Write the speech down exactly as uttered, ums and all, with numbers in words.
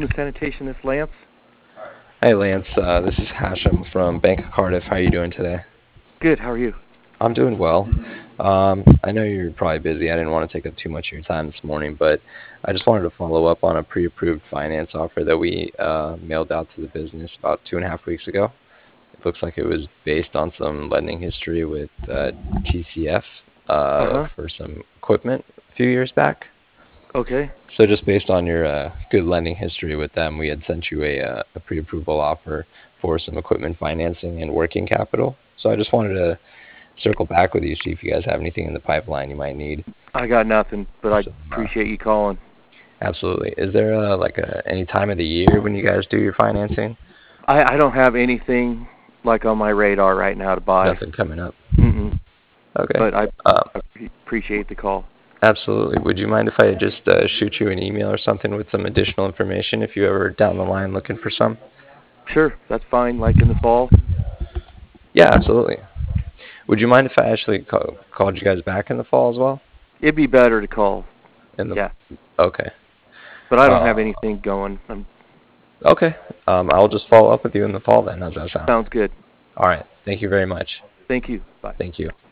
Home and Sanitation. This is Lance. Hey Lance, uh, this is Hashem from Bank of Cardiff. How are you doing today? Good. How are you? I'm doing well. Um, I know you're probably busy. I didn't want to take up too much of your time this morning, but I just wanted to follow up on a pre-approved finance offer that we uh, mailed out to the business about two and a half weeks ago. It looks like it was based on some lending history with uh, T C F Uh uh, huh. for some equipment a few years back. Okay. So just based on your uh, good lending history with them, we had sent you a, uh, a pre-approval offer for some equipment financing and working capital. So I just wanted to circle back with you, see if you guys have anything in the pipeline you might need. I got nothing, but I So, uh, appreciate you calling. absolutely. Is there uh, like a, any time of the year when you guys do your financing? I I don't have anything like on my radar right now to buy. Nothing coming up. Mm-mm. Okay. But I, Um, I appreciate the call. absolutely. Would you mind if I just uh, shoot you an email or something with some additional information if you ever down the line looking for some? Sure, that's fine. Like in the fall. Yeah, absolutely. Would you mind if I actually call, called you guys back in the fall as well? It'd be better to call. In the Yeah. Okay. But I don't have Uh, anything going. Um, okay. Um, I'll just follow up with you in the fall then. How's that sound? sounds good. All right. Thank you very much. Thank you. Bye. Thank you.